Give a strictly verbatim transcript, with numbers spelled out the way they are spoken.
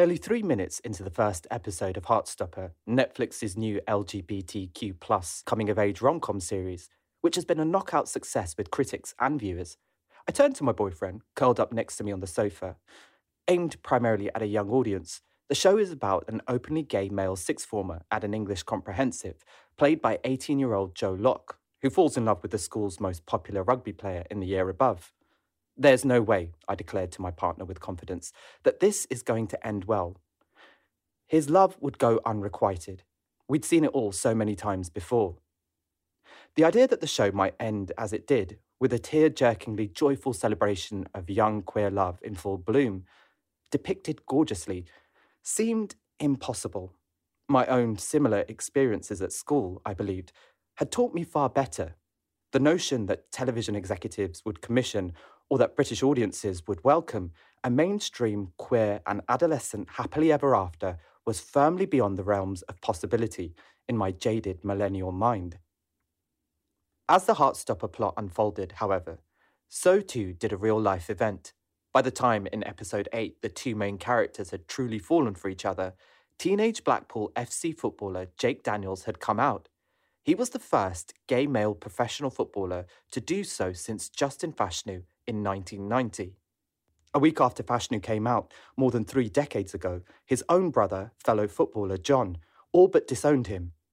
Barely three minutes into the first episode of Heartstopper, Netflix's new L G B T Q plus coming-of-age rom-com series, which has been a knockout success with critics and viewers, I turned to my boyfriend, curled up next to me on the sofa. Aimed primarily at a young audience, the show is about an openly gay male sixth former at an English comprehensive, played by eighteen-year-old Joe Locke, who falls in love with the school's most popular rugby player in the year above. There's no way, I declared to my partner with confidence, that this is going to end well. His love would go unrequited. We'd seen it all so many times before. The idea that the show might end as it did, with a tear-jerkingly joyful celebration of young queer love in full bloom, depicted gorgeously, seemed impossible. My own similar experiences at school, I believed, had taught me far better. The notion that television executives would commission or that British audiences would welcome a mainstream queer and adolescent happily ever after was firmly beyond the realms of possibility in my jaded millennial mind. As the Heartstopper plot unfolded, however, so too did a real-life event. By the time in episode eight the two main characters had truly fallen for each other, teenage Blackpool F C footballer Jake Daniels had come out. He was the first gay male professional footballer to do so since Justin Fashanu in nineteen ninety. A week after Fashanu came out, more than three decades ago, his own brother, fellow footballer John, all but disowned him,